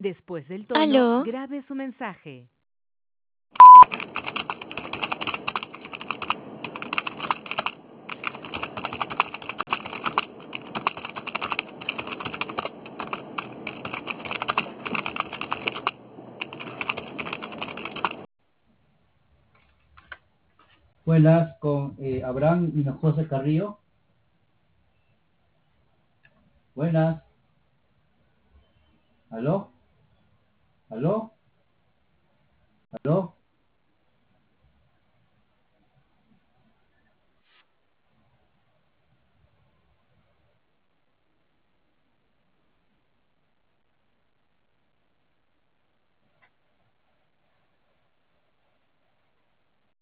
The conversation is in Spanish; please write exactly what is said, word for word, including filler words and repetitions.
Después del tono, ¿Aló? grabe su mensaje. Buenas, con eh, Abraham Hinojosa Carrillo. Buenas. ¿Aló? ¿Aló? ¿Aló?